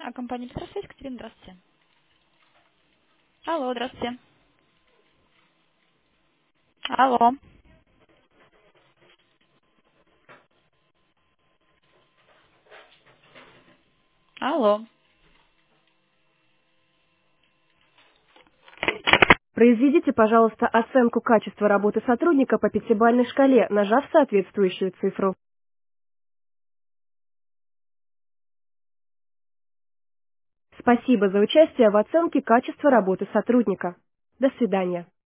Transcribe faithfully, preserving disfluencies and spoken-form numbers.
А компания «Электросвязь», Екатерина, здравствуйте. Алло, здравствуйте. Алло. Алло. Произведите, пожалуйста, оценку качества работы сотрудника по пятибалльной шкале, нажав соответствующую цифру. Спасибо за участие в оценке качества работы сотрудника. До свидания.